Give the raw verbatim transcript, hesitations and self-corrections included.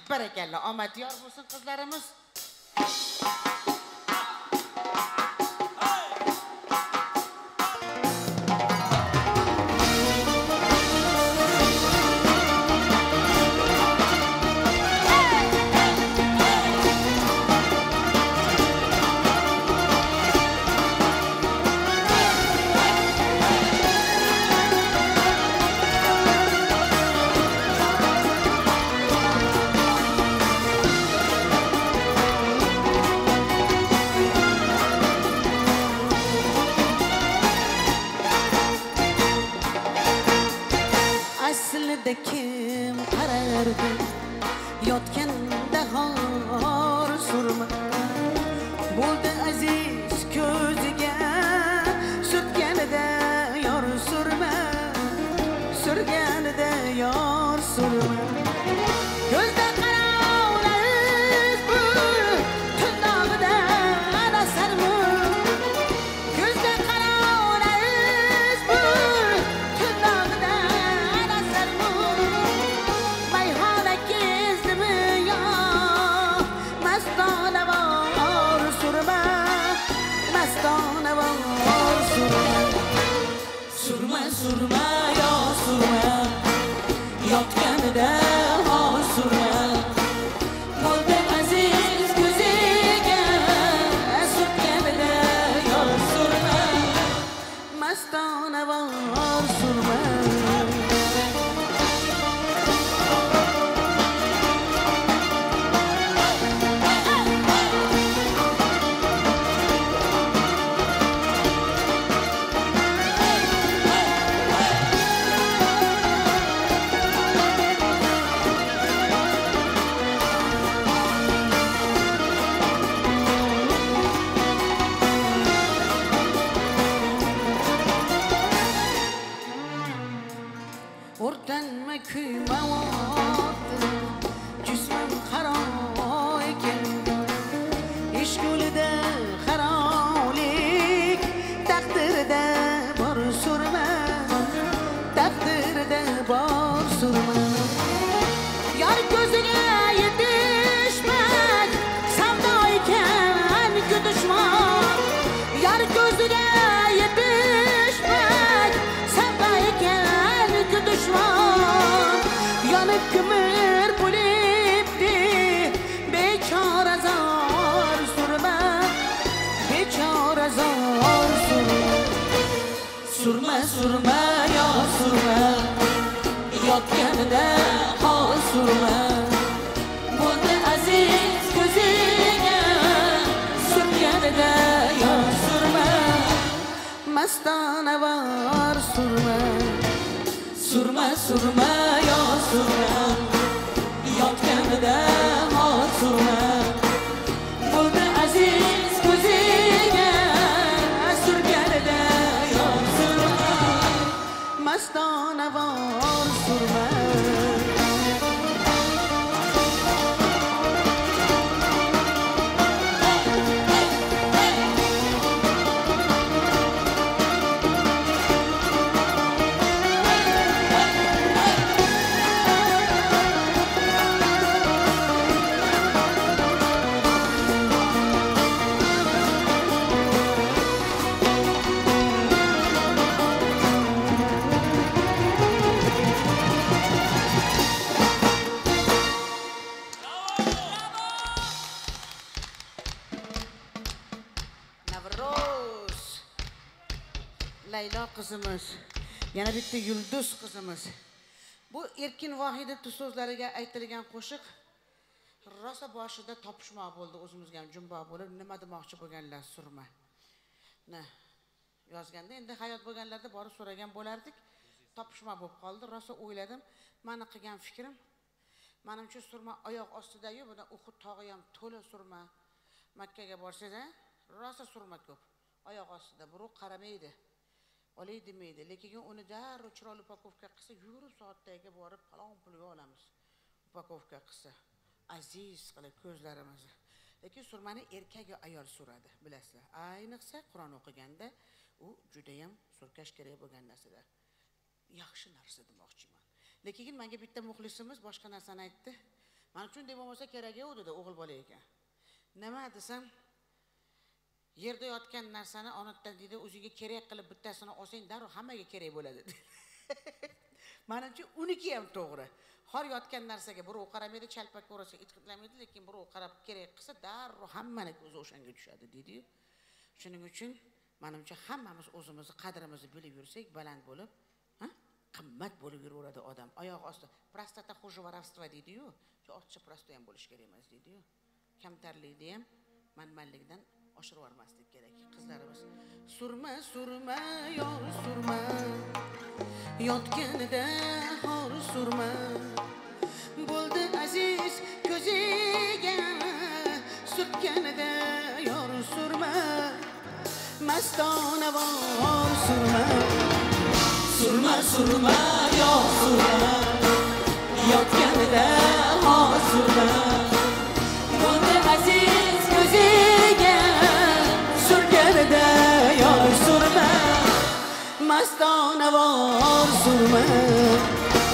Barakalla, omad yor bo'lsin qizlarimiz. Kim qarardi yotganda hor surma bo'ldi aziz ko'ziga surtganida yor surma surganida yor surma ko'zda qarovsiz bu tundog'ida ana sarmu ko'zda qarovsiz bu tundog'ida ana sarmu mayhona kezdimi yo mastona bor surma mastona bor surma surma surma yo surma yotganida hol surma bo'ldi aziz ko'ziga surtganida yor surma mastona bor surma o'rtanma kuyma jismim qaro ekan ish yo'lida qarolik taqdirida bor surma taqdirida bor surma yar ko'ziga yetishmak savdo ekan ku dushman yar ko'ziga yetishmak savdo ekan ku dushman yonib ko'mir bo'libdi bechora zor surma bechora zor surma surma surma yo surma yotganida hol surma bo'ldi aziz ko'ziga surtganida yor surma mastona bor surma surma surma yo surma yotganida hol surma bo'ldi aziz ko'ziga surtganida yor surma mastona bor surma Laylo qizimiz, yana bitta yulduz qizimiz. Bu Erkin Vohidov so'zlariga aytilgan qo'shiq rosa boshida topishmoq bo'ldi, o'zimizga ham jumbo bo'lib, nima demoqchi bo'lganlar surma. Na yozganda endi hayot bo'lganlarda borib so'ragan bo'lardik. Topishmoq bo'lib qoldi. Rosa o'yladim. Meni qilgan fikrim, menimcha surma oyoq ostida-yu, bunda Uhud tog'i ham to'la surma. Makkaga borsangiz, rosa surma ko'p. Oyoq ostida biroq qaramaydi. Olay demaydi, lekin uni darrov chiroyli upakovka qilsa, yurib soatdagi borib falon pulga olamiz. Upakovka qilsa, aziz qilib ko'zlarimizni. Lekin surmani erkak va ayol suradi, bilasizlar. Ayniqsa Qur'on o'qiganda u juda ham surkash kerak bo'lgan narsalar. Yaxshi narsa demoqchiman. Lekin menga bitta muxlisimiz boshqa narsani aytdi. Mana shunday bo'lmasa kerak yo'q dedi o'g'il bola ekan. Nima desam, yerda yotgan narsani onatdan dedi, o'ziga kerak qilib bittasini olsang, darrov hammaga kerak bo'ladi. Menimcha uniki ham to'g'ri. Har yotgan narsaga birov qaramaydi, chalpak ko'rsa itqitlamaydi, lekin birov qarab kerak qilsa, darrov hammani ko'zi o'shanga tushadi dedi. Shuning uchun menimcha hammamiz o'zimizni qadrimizni bilib yursak, baland bo'lib, ha? Qimmat bo'lib yuraveradi odam. Oyoq osti prostata xo'javaravstva deydi-yu, shu ortiqcha prosto ham bo'lish kerak emas deydi-yu. Kamtarlikni ham manmanlikdan oshirib yormaslik kerak. Qizlarimiz surma surma yor surma, yotganida hor surma, bo'ldi aziz ko'ziga surtganida yor surma, mastona vor surma, surma surma yor surma, yotganida hor surma, bo'ldi aziz ko'ziga surtganida yor surma, mastona vor surma.